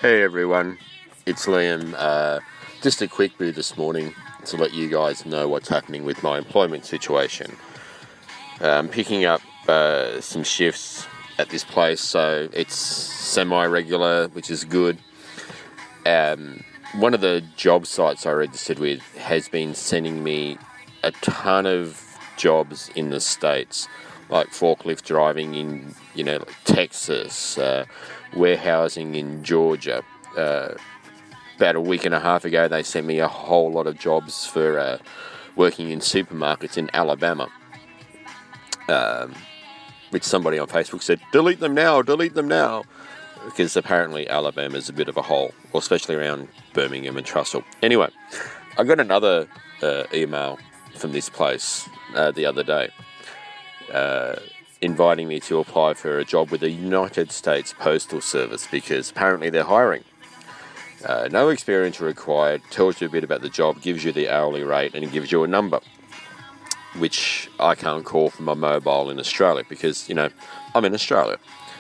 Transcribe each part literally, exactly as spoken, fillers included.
Hey everyone, it's Liam. Uh, just a quick boo this morning to let you guys know what's happening with my employment situation. Uh, I'm picking up uh, some shifts at this place, so it's semi-regular, which is good. Um, one of the job sites I registered with has been sending me a ton of jobs in the States, like forklift driving in, you know, like Texas, uh, warehousing in Georgia. Uh, about a week and a half ago, they sent me a whole lot of jobs for uh, working in supermarkets in Alabama, um, which somebody on Facebook said, delete them now, delete them now, because apparently Alabama's a bit of a hole, or especially around Birmingham and Trussell. Anyway, I got another uh, email from this place uh, the other day, uh, inviting me to apply for a job with the United States Postal Service because apparently they're hiring. Uh, no experience required, tells you a bit about the job, gives you the hourly rate, and it gives you a number, which I can't call from my mobile in Australia because, you know, I'm in Australia.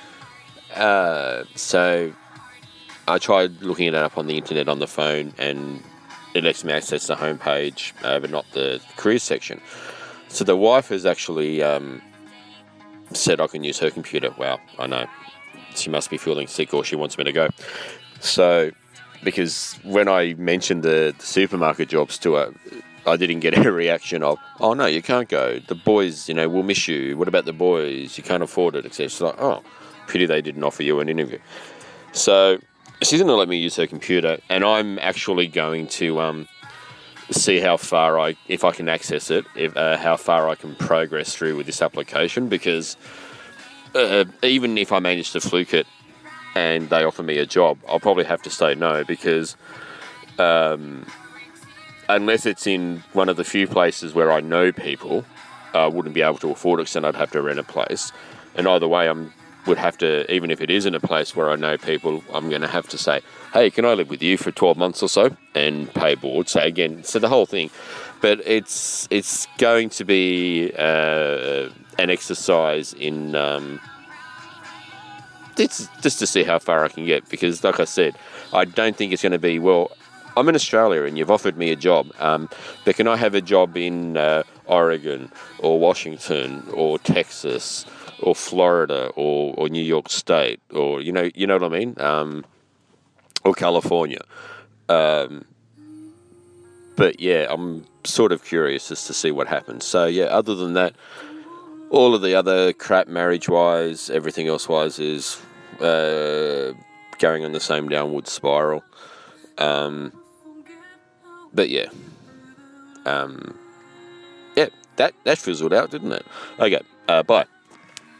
Uh, so I tried looking it up on the internet on the phone, and it lets me access the homepage, uh, but not the careers section. So the wife has actually um, said I can use her computer. Wow, I know. She must be feeling sick or she wants me to go. So, because when I mentioned the, the supermarket jobs to her, I didn't get a reaction of, oh no, you can't go. The boys, you know, will miss you. What about the boys? You can't afford it, et cetera. She's like, oh, pity they didn't offer you an interview. So she's going to let me use her computer, and I'm actually going to um, see how far I, if I can access it, if, uh, how far I can progress through with this application, because uh, even if I manage to fluke it and they offer me a job, I'll probably have to say no, because um, unless it's in one of the few places where I know people, I uh, wouldn't be able to afford it, because then I'd have to rent a place. And either way, I'm would have to, even if it isn't a place where I know people, I'm going to have to say, hey, can I live with you for twelve months or so and pay board? So again, so the whole thing. But it's it's going to be uh, an exercise in um, it's just to see how far I can get, because like I said, I don't think it's going to be, well, I'm in Australia and you've offered me a job, um, but can I have a job in uh, Oregon or Washington or Texas or Florida or, or New York State, or, you know, you know what I mean? Um, or California. Um, but yeah, I'm sort of curious as to see what happens. So yeah, other than that, all of the other crap marriage-wise, everything else-wise is uh, going on the same downward spiral. Um, but yeah, um, yeah, that, that fizzled out, didn't it? Okay, uh, bye.